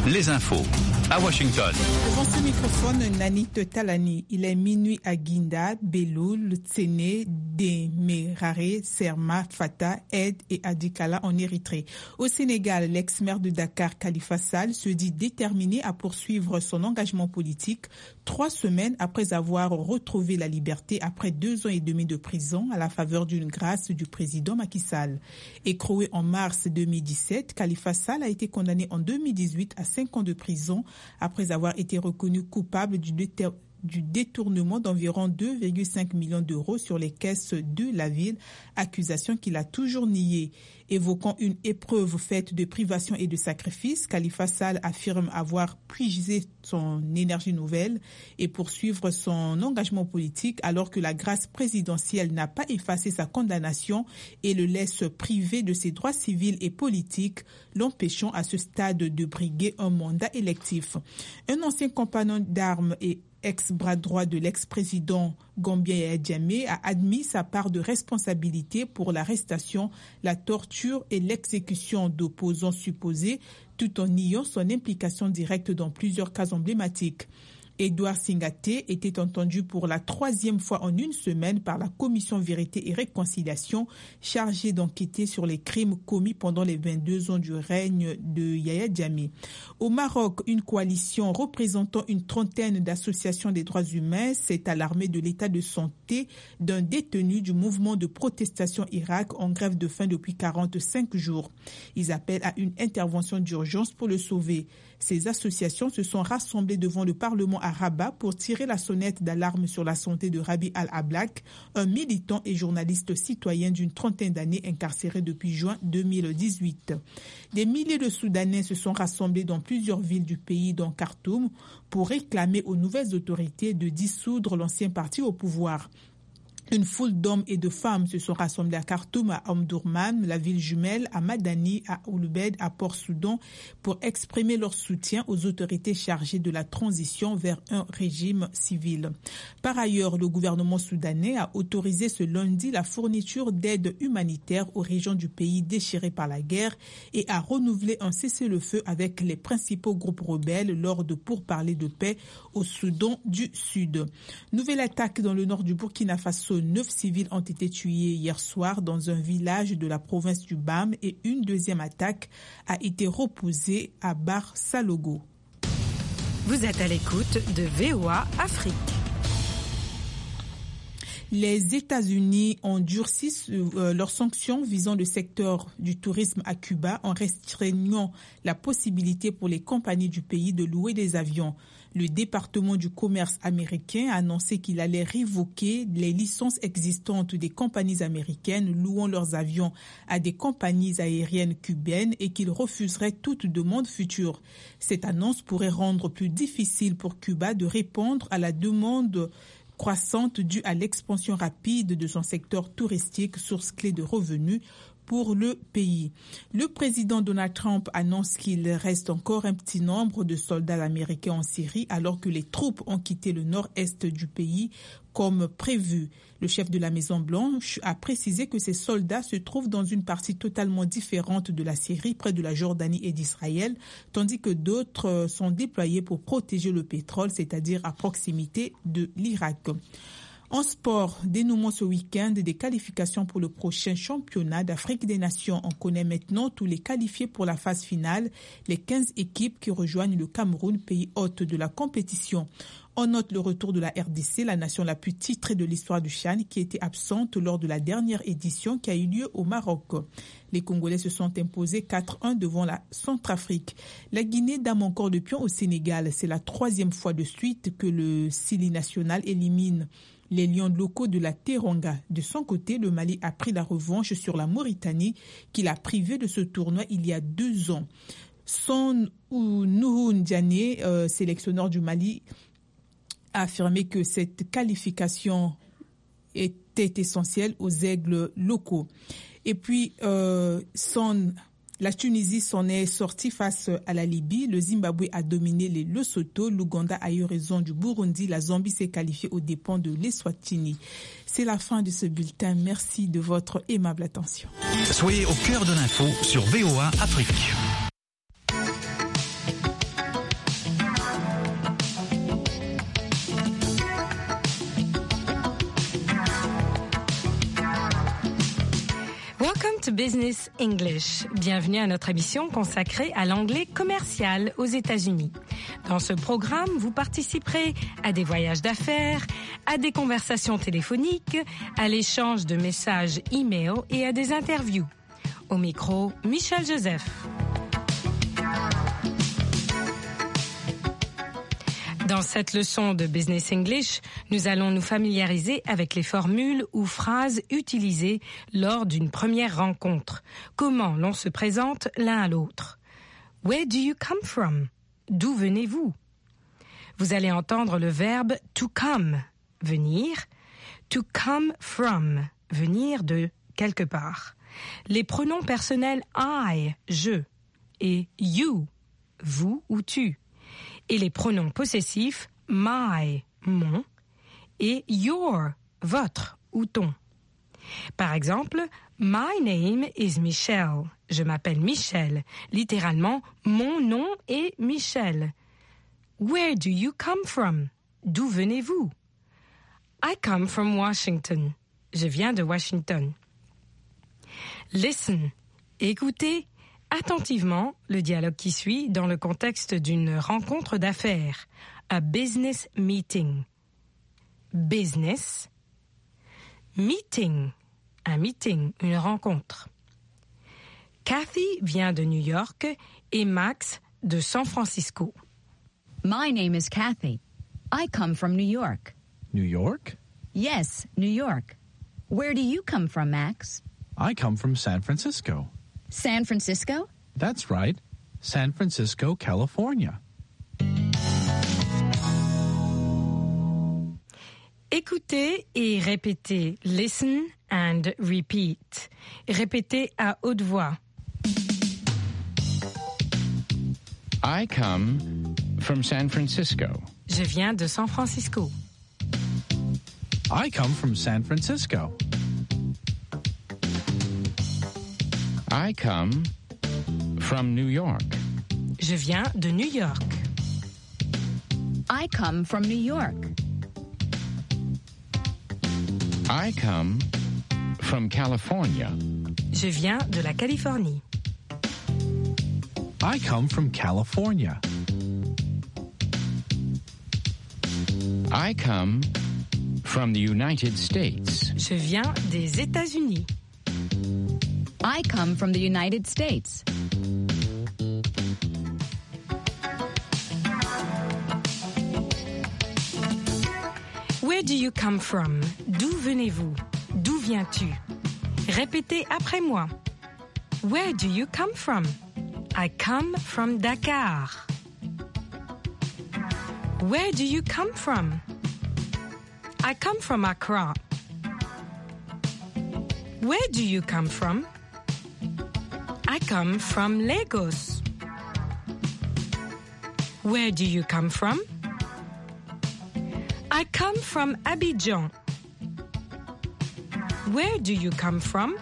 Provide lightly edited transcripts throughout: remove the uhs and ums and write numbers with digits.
les infos à Washington. Devant ce microphone, Nanit Talani. Il est minuit à Guinda, Beloul, Tsene, Demerare, Serma, Fata, Aide et Adikala en Érythrée. Au Sénégal, l'ex-maire de Dakar, Khalifa Sall, se dit déterminé à poursuivre son engagement politique 3 semaines après avoir retrouvé la liberté après 2 ans et demi de prison à la faveur d'une grâce du président Macky Sall. Écroué en mars 2017, Khalifa Sall a été condamné en 2018 à 5 ans de prison après avoir été reconnu coupable du détournement d'environ 2,5 millions d'euros sur les caisses de la ville, accusation qu'il a toujours niée. Évoquant une épreuve faite de privation et de sacrifice, Khalifa Sall affirme avoir puisé son énergie nouvelle et poursuivre son engagement politique alors que la grâce présidentielle n'a pas effacé sa condamnation et le laisse privé de ses droits civils et politiques, l'empêchant à ce stade de briguer un mandat électif. Un ancien compagnon d'armes et ex-bras droit de l'ex-président Gambien Yaya Jammeh a admis sa part de responsabilité pour l'arrestation, la torture et l'exécution d'opposants supposés, tout en niant son implication directe dans plusieurs cas emblématiques. Edouard Singaté était entendu pour la 3e fois en une semaine par la Commission Vérité et Réconciliation chargée d'enquêter sur les crimes commis pendant les 22 ans du règne de Yaya Jammeh. Au Maroc, une coalition représentant une trentaine d'associations des droits humains s'est alarmée de l'état de santé d'un détenu du mouvement de protestation Irak en grève de faim depuis 45 jours. Ils appellent à une intervention d'urgence pour le sauver. Ces associations se sont rassemblées devant le Parlement à Rabat pour tirer la sonnette d'alarme sur la santé de Rabi Al-Ablak, un militant et journaliste citoyen d'une trentaine d'années incarcéré depuis juin 2018. Des milliers de Soudanais se sont rassemblés dans plusieurs villes du pays, dont Khartoum, pour réclamer aux nouvelles autorités de dissoudre l'ancien parti au pouvoir. Une foule d'hommes et de femmes se sont rassemblés à Khartoum, à Omdurman, la ville jumelle, à Madani, à Oulbed, à Port-Soudan, pour exprimer leur soutien aux autorités chargées de la transition vers un régime civil. Par ailleurs, le gouvernement soudanais a autorisé ce lundi la fourniture d'aide humanitaire aux régions du pays déchirées par la guerre et a renouvelé un cessez-le-feu avec les principaux groupes rebelles lors de pourparlers de paix au Soudan du Sud. Nouvelle attaque dans le nord du Burkina Faso. 9 civils ont été tués hier soir dans un village de la province du Bam et une deuxième attaque a été reposée à Bar Salogo. Vous êtes à l'écoute de VOA Afrique. Les États-Unis ont durci leurs sanctions visant le secteur du tourisme à Cuba en restreignant la possibilité pour les compagnies du pays de louer des avions. Le département du commerce américain a annoncé qu'il allait révoquer les licences existantes des compagnies américaines louant leurs avions à des compagnies aériennes cubaines et qu'il refuserait toute demande future. Cette annonce pourrait rendre plus difficile pour Cuba de répondre à la demande croissante due à l'expansion rapide de son secteur touristique, source clé de revenus pour le pays. Le président Donald Trump annonce qu'il reste encore un petit nombre de soldats américains en Syrie alors que les troupes ont quitté le nord-est du pays comme prévu. Le chef de la Maison-Blanche a précisé que ces soldats se trouvent dans une partie totalement différente de la Syrie, près de la Jordanie et d'Israël, tandis que d'autres sont déployés pour protéger le pétrole, c'est-à-dire à proximité de l'Irak. En sport, dénouement ce week-end des qualifications pour le prochain championnat d'Afrique des Nations. On connaît maintenant tous les qualifiés pour la phase finale, les 15 équipes qui rejoignent le Cameroun, pays hôte de la compétition. On note le retour de la RDC, la nation la plus titrée de l'histoire du CHAN, qui était absente lors de la dernière édition qui a eu lieu au Maroc. Les Congolais se sont imposés 4-1 devant la Centrafrique. La Guinée dame encore de pion au Sénégal. C'est la 3e fois de suite que le Sili national élimine les lions locaux de la Teranga. De son côté, le Mali a pris la revanche sur la Mauritanie, qui l'a privé de ce tournoi il y a 2 ans. Son Nuhun Diané, sélectionneur du Mali, a affirmé que cette qualification était essentielle aux aigles locaux. Et puis, la Tunisie s'en est sortie face à la Libye. Le Zimbabwe a dominé les Lesotho. L'Ouganda a eu raison du Burundi. La Zambie s'est qualifiée aux dépens de l'Eswatini. C'est la fin de ce bulletin. Merci de votre aimable attention. Soyez au cœur de l'info sur VOA Afrique. to Business English. Bienvenue à notre émission consacrée à l'anglais commercial aux États-Unis. Dans ce programme, vous participerez à des voyages d'affaires, à des conversations téléphoniques, à l'échange de messages e-mail et à des interviews. Au micro, Michel Joseph. Dans cette leçon de Business English, nous allons nous familiariser avec les formules ou phrases utilisées lors d'une première rencontre. Comment l'on se présente l'un à l'autre. Where do you come from? D'où venez-vous? Vous allez entendre le verbe to come, venir, to come from, venir de quelque part. Les pronoms personnels I, je, et you, vous ou tu. Et les pronoms possessifs my, mon, et your, votre ou ton. Par exemple, my name is Michelle. Je m'appelle Michel. Littéralement, mon nom est Michel. Where do you come from? D'où venez-vous? I come from Washington. Je viens de Washington. Listen, écoutez attentivement le dialogue qui suit dans le contexte d'une rencontre d'affaires, a business meeting. Business, meeting, un meeting, une rencontre. Kathy vient de New York et Max de San Francisco. My name is Kathy. I come from New York. New York? Yes, New York. Where do you come from, Max? I come from San Francisco. San Francisco? That's right. San Francisco, California. Écoutez et répétez. Listen and repeat. Répétez à haute voix. I come from San Francisco. Je viens de San Francisco. I come from San Francisco. I come from New York. Je viens de New York. I come from New York. I come from California. Je viens de la Californie. I come from California. I come from the United States. Je viens des États-Unis. I come from the United States. Where do you come from? D'où venez-vous? D'où viens-tu? Répétez après moi. Where do you come from? I come from Dakar. Where do you come from? I come from Accra. Where do you come from? I come from Lagos. Where do you come from? I come from Abidjan. Where do you come from?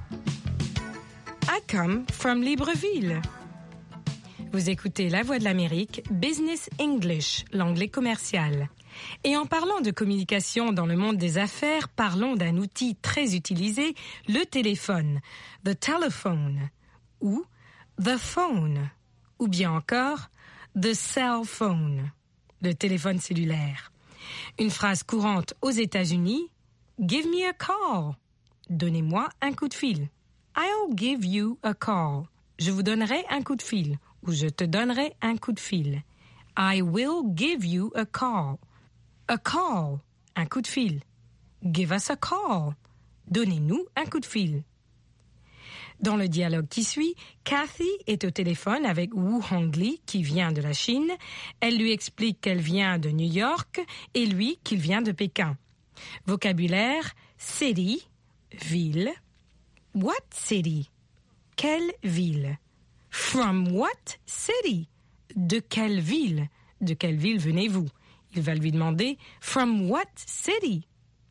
I come from Libreville. Vous écoutez La Voix de l'Amérique, Business English, l'anglais commercial. Et en parlant de communication dans le monde des affaires, parlons d'un outil très utilisé, le téléphone, the telephone, ou the phone, ou bien encore the cell phone, le téléphone cellulaire. Une phrase courante aux États-Unis, give me a call, donnez-moi un coup de fil. I'll give you a call, je vous donnerai un coup de fil, ou je te donnerai un coup de fil. I will give you a call. A call, un coup de fil. Give us a call, donnez-nous un coup de fil. Dans le dialogue qui suit, Kathy est au téléphone avec Wu Hongli qui vient de la Chine. Elle lui explique qu'elle vient de New York et lui qu'il vient de Pékin. Vocabulaire, city, ville. What city? Quelle ville? From what city? De quelle ville? De quelle ville venez-vous? Il va lui demander from what city?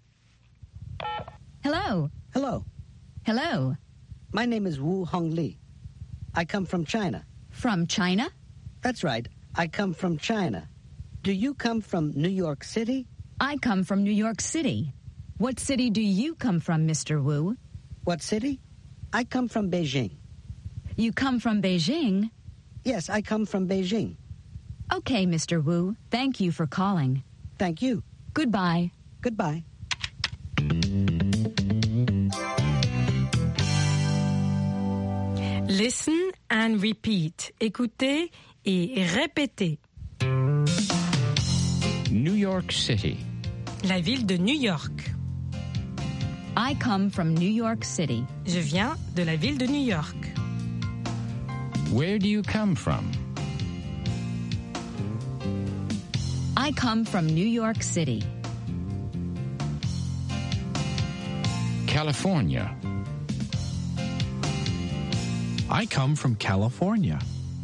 Hello. Hello. Hello. My name is Wu Hongli. I come from China. From China? That's right. I come from China. Do you come from New York City? I come from New York City. What city do you come from, Mr. Wu? What city? I come from Beijing. You come from Beijing? Yes, I come from Beijing. Okay, Mr. Wu. Thank you for calling. Thank you. Goodbye. Goodbye. Listen and repeat. Écoutez et répétez. New York City. La ville de New York. I come from New York City. Je viens de la ville de New York. Where do you come from? I come from New York City. California. I come from California.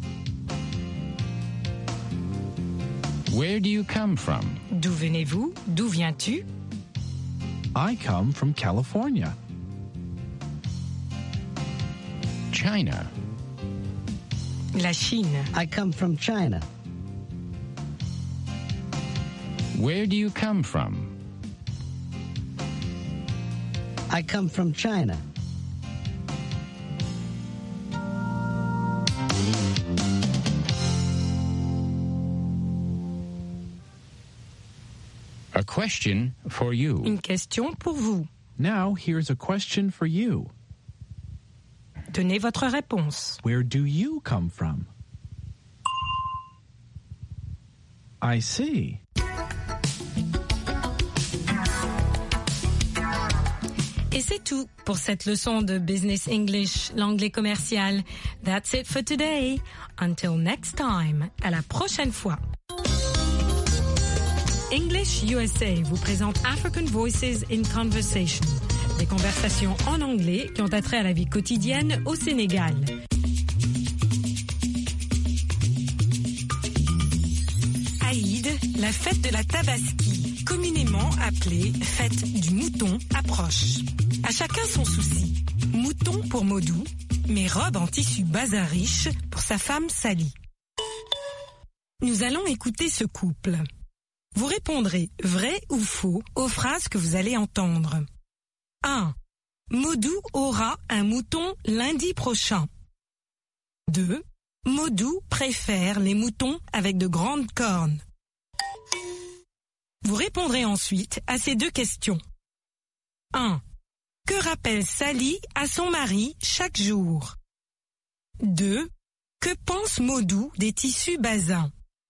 Where do you come from? D'où venez-vous? D'où viens-tu? I come from California. China. La Chine. I come from China. Where do you come from? I come from China. A question for you. Une question pour vous. Now, here's a question for you. Donnez votre réponse. Where do you come from? I see. Et c'est tout pour cette leçon de Business English, l'anglais commercial. That's it for today. Until next time. À la prochaine fois. English USA vous présente African Voices in Conversation. Des conversations en anglais qui ont attrait à la vie quotidienne au Sénégal. Aïd, la fête de la Tabaski, communément appelée fête du mouton, approche. À chacun son souci. Mouton pour Modou, mais robe en tissu bazin riche pour sa femme Sally. Nous allons écouter ce couple. Vous répondrez vrai ou faux aux phrases que vous allez entendre. 1. Modou aura un mouton lundi prochain. 2. Modou préfère les moutons avec de grandes cornes. Vous répondrez ensuite à ces deux questions. 1. Que rappelle Sally à son mari chaque jour? 2. Que pense Modou des tissus bazins?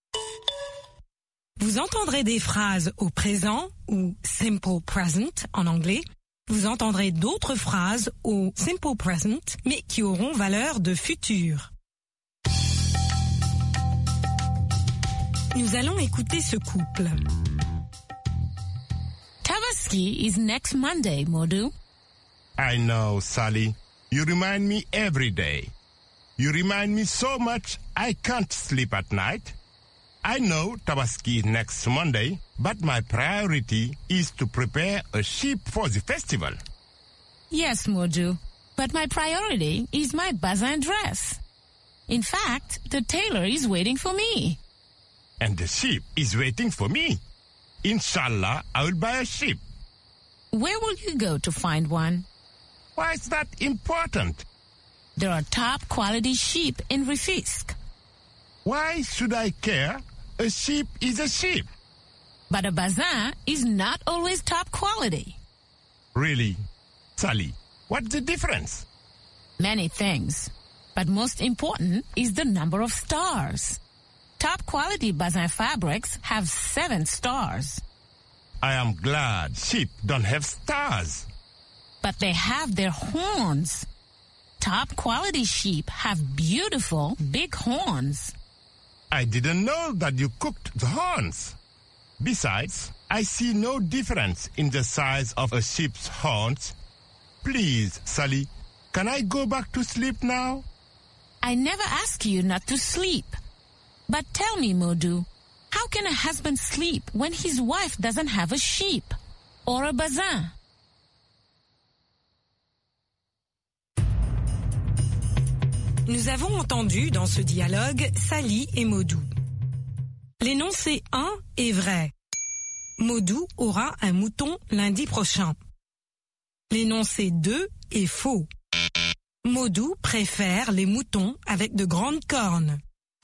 Vous entendrez des phrases au présent ou simple present en anglais. Vous entendrez d'autres phrases au simple present mais qui auront valeur de futur. Nous allons écouter ce couple. Tabaski is next Monday, Modou. I know, Sally. You remind me every day. You remind me so much I can't sleep at night. I know Tabaski is next Monday, but my priority is to prepare a sheep for the festival. Yes, Modou, but my priority is my bazin dress. In fact, the tailor is waiting for me. And the sheep is waiting for me. Inshallah, I will buy a sheep. Where will you go to find one? Why is that important? There are top quality sheep in Rufisque. Why should I care? A sheep is a sheep. But a bazin is not always top quality. Really? Sally, what's the difference? Many things. But most important is the number of stars. Top quality bazin fabrics have 7 stars. I am glad sheep don't have stars. But they have their horns. Top quality sheep have beautiful big horns. I didn't know that you cooked the horns. Besides, I see no difference in the size of a sheep's horns. Please, Sally, can I go back to sleep now? I never ask you not to sleep. But tell me, Modou, how can a husband sleep when his wife doesn't have a sheep or a bazin? Nous avons entendu dans ce dialogue Sally et Modou. L'énoncé 1 est vrai. Modou aura un mouton lundi prochain. L'énoncé 2 est faux. Modou préfère les moutons avec de grandes cornes.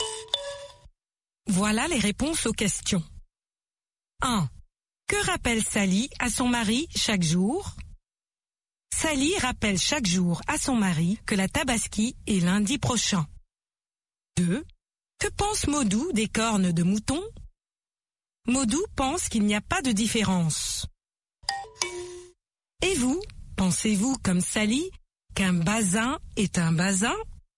Voilà les réponses aux questions. 1. Que rappelle Sally à son mari chaque jour? Sally rappelle chaque jour à son mari que la Tabaski est lundi prochain. 2. Que pense Modou des cornes de mouton? Modou pense qu'il n'y a pas de différence. Et vous, pensez-vous comme Sally qu'un bazin est un bazin?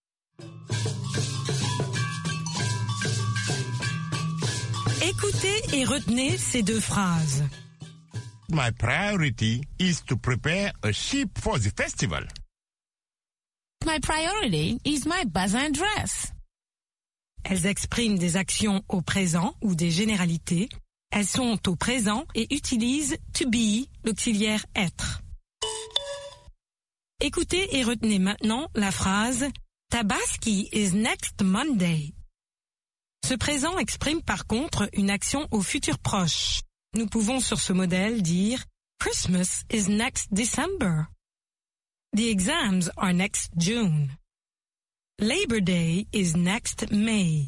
Écoutez et retenez ces deux phrases. My priority is to prepare a sheep for the festival. My priority is my bazin dress. Elles expriment des actions au présent ou des généralités. Elles sont au présent et utilisent to be, l'auxiliaire être. Écoutez et retenez maintenant la phrase Tabaski is next Monday. Ce présent exprime par contre une action au futur proche. Nous pouvons sur ce modèle dire Christmas is next December. The exams are next June. Labor Day is next May.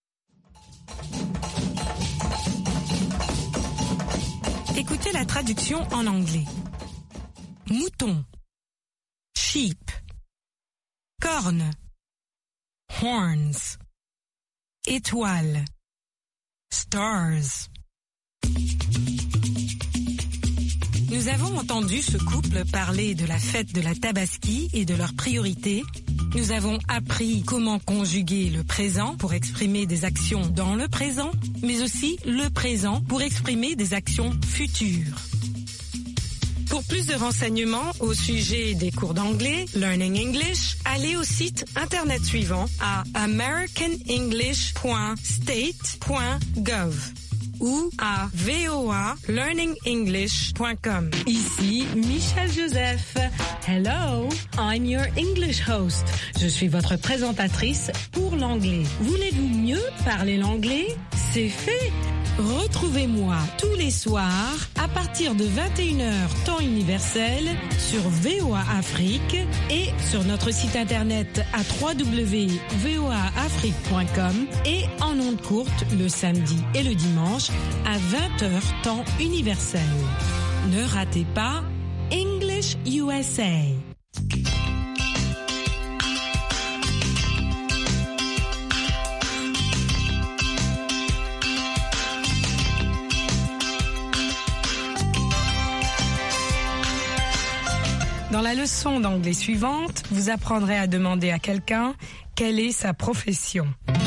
Écoutez la traduction en anglais. Mouton. Sheep. Corne. Horns. Étoile. Stars. Nous avons entendu ce couple parler de la fête de la Tabaski et de leurs priorités. Nous avons appris comment conjuguer le présent pour exprimer des actions dans le présent, mais aussi le présent pour exprimer des actions futures. Pour plus de renseignements au sujet des cours d'anglais, Learning English, allez au site internet suivant à americanenglish.state.gov ou à voalearningenglish.com. Ici Michel Joseph. Hello, I'm your English host. Je suis votre présentatrice pour l'anglais. Voulez-vous mieux parler l'anglais? C'est fait! Retrouvez-moi tous les soirs à partir de 21h temps universel sur VOA Afrique et sur notre site internet à www.voaafrique.com et en ondes courtes le samedi et le dimanche à 20h temps universel. Ne ratez pas English USA. Dans la leçon d'anglais suivante, vous apprendrez à demander à quelqu'un quelle est sa profession.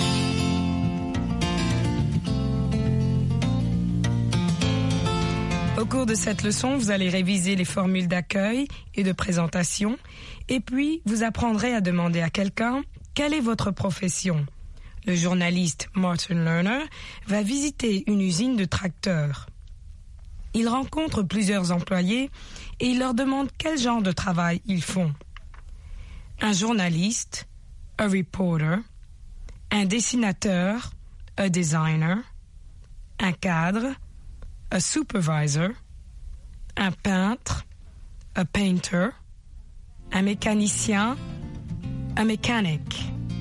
Au cours de cette leçon, vous allez réviser les formules d'accueil et de présentation, et puis vous apprendrez à demander à quelqu'un quelle est votre profession. Le journaliste Martin Lerner va visiter une usine de tracteurs. Il rencontre plusieurs employés et il leur demande quel genre de travail ils font. Un journaliste, a reporter, un dessinateur, a designer, un cadre, a supervisor, un peintre, a painter, un mécanicien, a mechanic.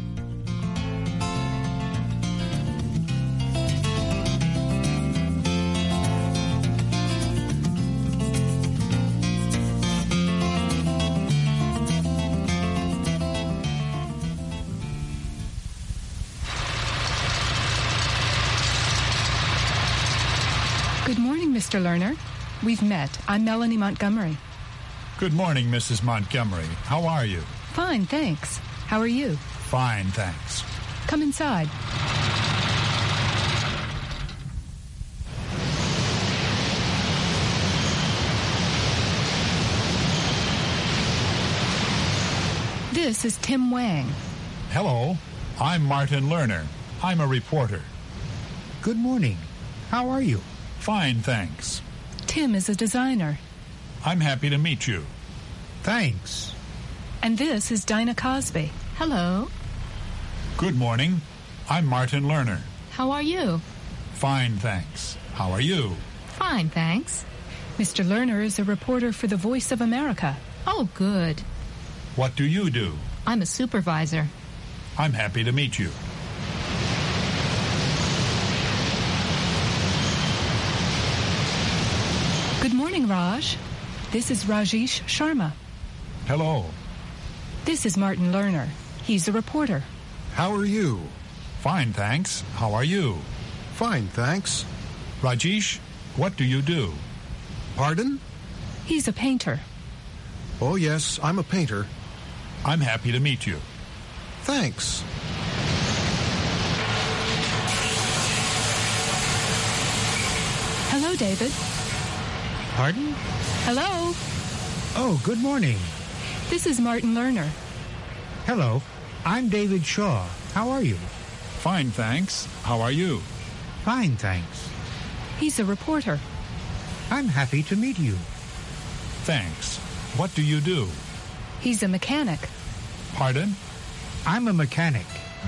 Good morning, Mr. Lerner. We've met. I'm Melanie Montgomery. Good morning, Mrs. Montgomery. How are you? Fine, thanks. How are you? Fine, thanks. Come inside. This is Tim Wang. Hello. I'm Martin Lerner. I'm a reporter. Good morning. How are you? Fine, thanks. Tim is a designer. I'm happy to meet you. Thanks. And this is Dinah Cosby. Hello. Good morning. I'm Martin Lerner. How are you? Fine, thanks. How are you? Fine, thanks. Mr. Lerner is a reporter for the Voice of America. Oh, good. What do you do? I'm a supervisor. I'm happy to meet you. Good morning, Raj. This is Rajesh Sharma. Hello. This is Martin Lerner. He's a reporter. How are you? Fine, thanks. How are you? Fine, thanks. Rajesh, what do you do? Pardon? He's a painter. Oh, yes, I'm a painter. I'm happy to meet you. Thanks. Hello, David. Pardon? Hello. Oh, good morning. This is Martin Lerner. Hello, I'm David Shaw. How are you? Fine, thanks. How are you? Fine, thanks. He's a reporter. I'm happy to meet you. Thanks. What do you do? He's a mechanic. Pardon? I'm a mechanic.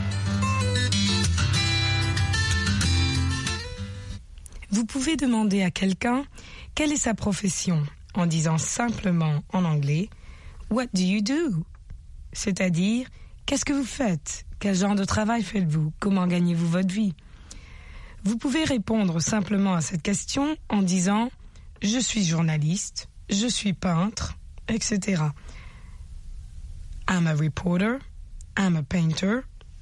Vous pouvez demander à quelqu'un quelle est sa profession en disant simplement en anglais « What do you do ?» C'est-à-dire « Qu'est-ce que vous faites ? Quel genre de travail faites-vous ? Comment gagnez-vous votre vie ?» Vous pouvez répondre simplement à cette question en disant « Je suis journaliste, je suis peintre, etc. » I'm a reporter, I'm a painter.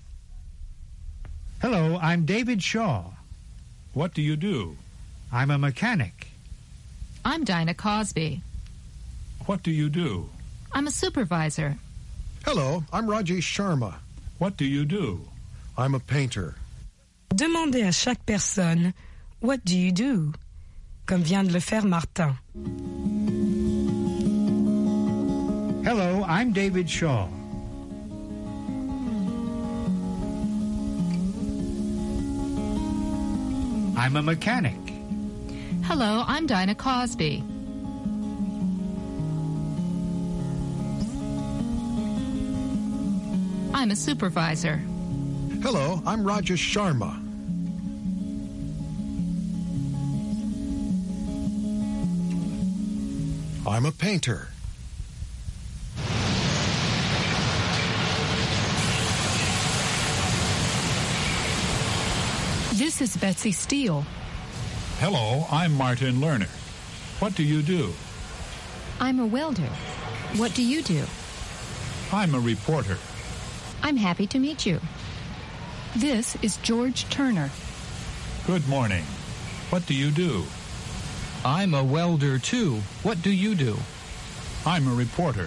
Hello, I'm David Shaw. What do you do? I'm a mechanic. I'm Dinah Cosby. What do you do? I'm a supervisor. Hello, I'm Rajesh Sharma. What do you do? I'm a painter. Demandez à chaque personne « What do you do ?» comme vient de le faire Martin. Hello, I'm David Shaw. I'm a mechanic. Hello, I'm Dinah Cosby. I'm a supervisor. Hello, I'm Rajesh Sharma. I'm a painter. This is Betsy Steele. Hello, I'm Martin Lerner. What do you do? I'm a welder. What do you do? I'm a reporter. I'm happy to meet you. This is George Turner. Good morning. What do you do? I'm a welder, too. What do you do? I'm a reporter.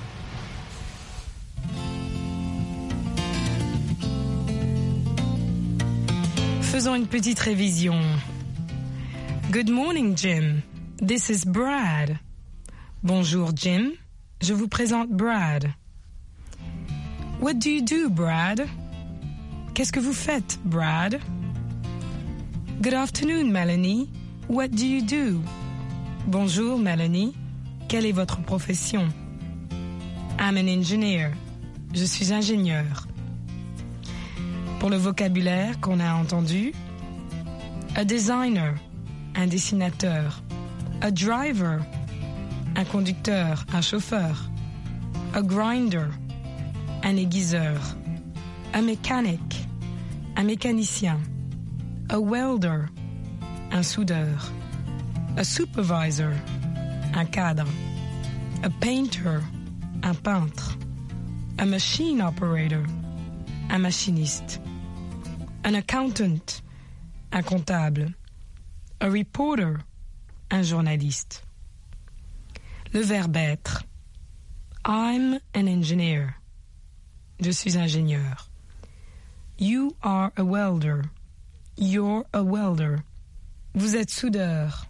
Faisons une petite révision. Good morning, Jim. This is Brad. Bonjour, Jim. Je vous présente Brad. What do you do, Brad? Qu'est-ce que vous faites, Brad? Good afternoon, Melanie. What do you do? Bonjour, Melanie. Quelle est votre profession? I'm an engineer. Je suis ingénieur. Pour le vocabulaire qu'on a entendu, a designer, un dessinateur, a driver, un conducteur, un chauffeur, a grinder, un aiguiseur, a mechanic, un mécanicien, a welder, un soudeur, a supervisor, un cadre, a painter, un peintre, a machine operator, un machiniste, an accountant, un comptable, a reporter, un journaliste. Le verbe être. I'm an engineer. Je suis ingénieur. You are a welder. You're a welder. Vous êtes soudeur.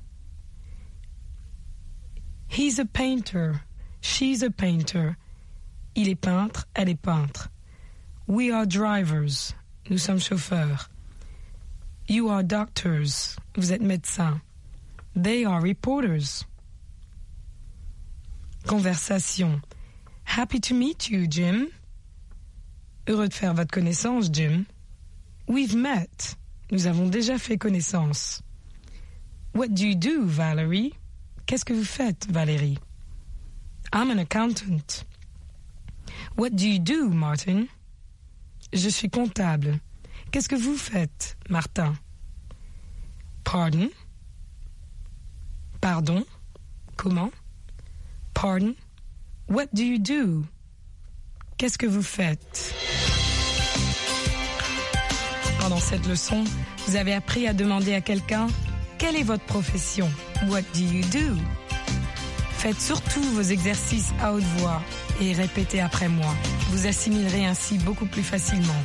He's a painter. She's a painter. Il est peintre, elle est peintre. We are drivers. Nous sommes chauffeurs. You are doctors. Vous êtes médecins. They are reporters. Conversation. Happy to meet you, Jim. Heureux de faire votre connaissance, Jim. We've met. Nous avons déjà fait connaissance. What do you do, Valerie? Qu'est-ce que vous faites, Valérie? I'm an accountant. What do you do, Martin? Je suis comptable. Qu'est-ce que vous faites, Martin? Pardon? Pardon? Comment? Pardon? What do you do? Qu'est-ce que vous faites? Pendant cette leçon, vous avez appris à demander à quelqu'un « Quelle est votre profession? What do you do? » Faites surtout vos exercices à haute voix et répétez après moi. Vous assimilerez ainsi beaucoup plus facilement.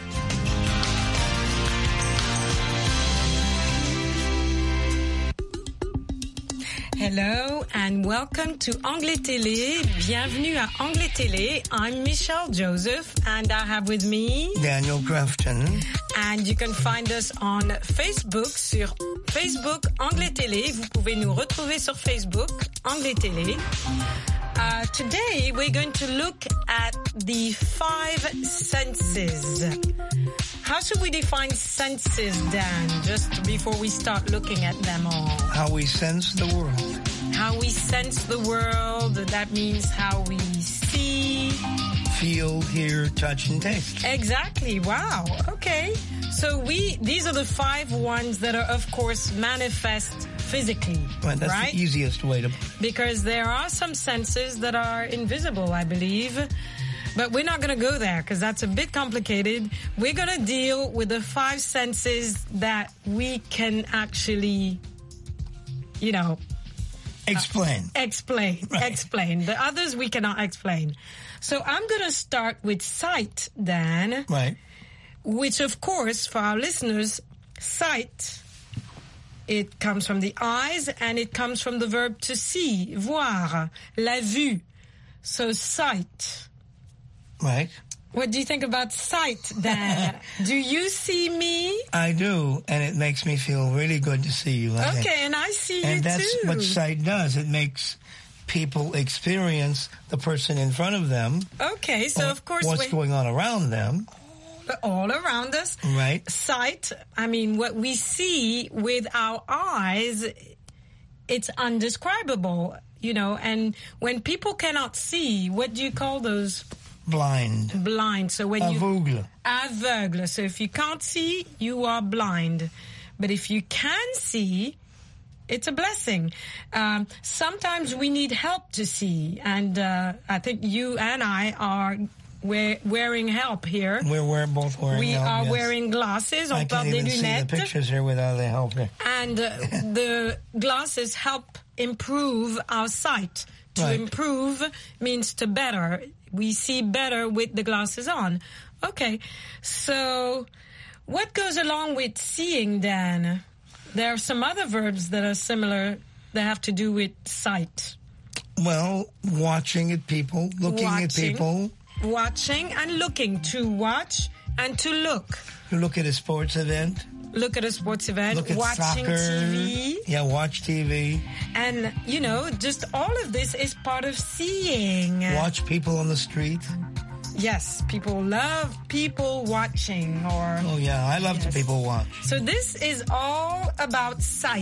Hello and welcome to Anglais Télé. Bienvenue à Anglais Télé. I'm Michelle Joseph and I have with me Daniel Grafton. And you can find us on Facebook, sur Facebook Anglais Télé. Vous pouvez nous retrouver sur Facebook Anglais Télé. Today we're going to look at the 5 senses. How should we define senses, Dan, just before we start looking at them all? How we sense the world. How we sense the world, that means how we see, feel, hear, touch, and taste. Exactly. Wow. Okay. So these are the 5 ones that are, of course, manifest physically. Right, that's right? The easiest way to... Because there are some senses that are invisible, I believe. But we're not going to go there because that's a bit complicated. We're going to deal with the 5 senses that we can actually, explain. Explain. The others we cannot explain. So I'm going to start with sight, Dan. Right. Which, of course, for our listeners, sight, it comes from the eyes and it comes from the verb to see, voir, la vue. So sight. Right. What do you think about sight, Dan? Do you see me? I do, and it makes me feel really good to see you. Okay, and I see you too. And that's what sight does. It makes people experience the person in front of them. Okay, so of course... What's going on around them. All around us. Right. Sight, I mean, what we see with our eyes, it's undescribable, and when people cannot see, what do you call those? Blind. So when aveugle. So if you can't see, you are blind. But if you can see, it's a blessing. Sometimes we need help to see. And I think you and I are wearing help here. We're both wearing help. We are yes. wearing glasses. I can't even see the pictures here without the help here. And the glasses help improve our sight. To improve means to better. We see better with the glasses on. Okay, so what goes along with seeing, Dan? There are some other verbs that are similar that have to do with sight. Well, watching at people, looking at people. Watching and looking. To watch and to look. You look at a sports event. Look at a sports event, look at watching soccer. TV. Yeah, watch TV. And, just all of this is part of seeing. Watch people on the street. Yes, people love people watching. Oh, yeah, I love to people watch. So this is all about sight.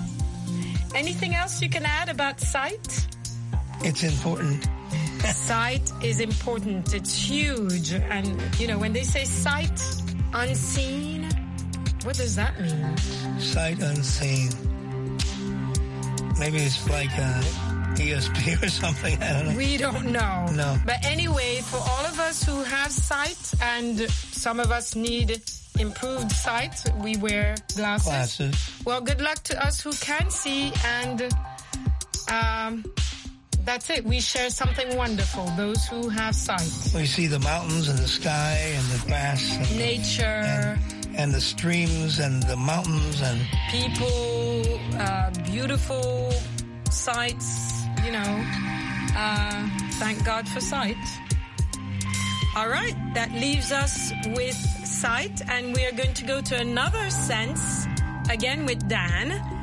Anything else you can add about sight? It's important. Sight is important. It's huge. And, when they say sight unseen, what does that mean? Sight unseen. Maybe it's like ESP or something. I don't know. We don't know. No. But anyway, for all of us who have sight, and some of us need improved sight, we wear glasses. Well, good luck to us who can see, and that's it. We share something wonderful, those who have sight. We see the mountains and the sky and the grass. And nature. And the streams and the mountains and... people, beautiful sights, thank God for sight. All right, that leaves us with sight, and we are going to go to another sense, again with Dan.